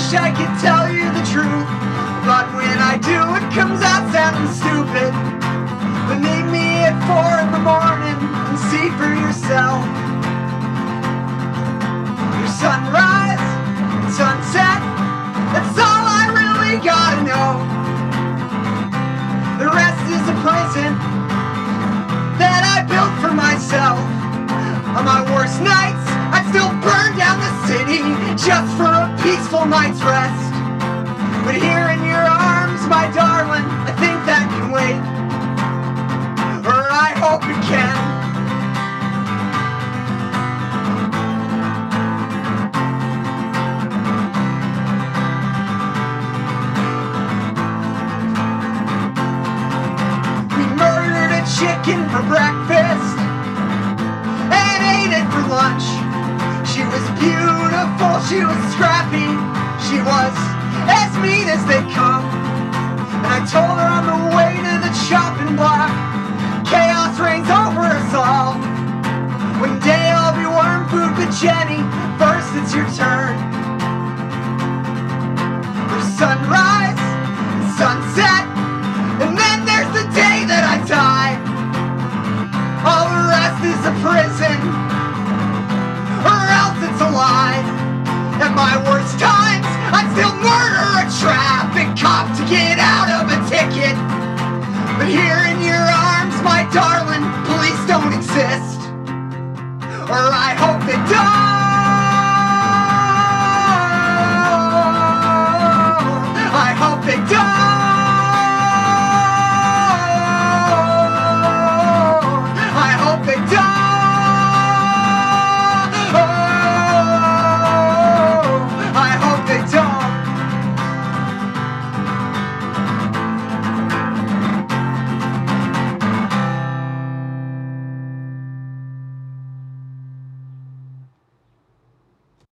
wish I could tell you the truth, but when I do it comes out sounding stupid. But meet me at 4 in the morning and see for yourself. Your sunrise and sunset, that's all I really gotta know. The rest is a prison that I built for myself. On my worst nights, I'd still burn down the city just for a peaceful night's rest. But here in your arms, my darling, I think that can wait. Or I hope it can. We murdered a chicken for breakfast and ate it for lunch. She was beautiful, she was scrappy, she was as mean as they come. And I told her on the way to the chopping block, chaos reigns over us all. One day I'll be worm food, but Jenny, first it's your turn. There's sunrise and sunset, and then there's the day that I die. All the rest is a prison, or else it's a lie. At my worst times, I'd still murder a traffic cop to get out of a ticket. But here in your arms, my darling, police don't exist. Or I hope they don't.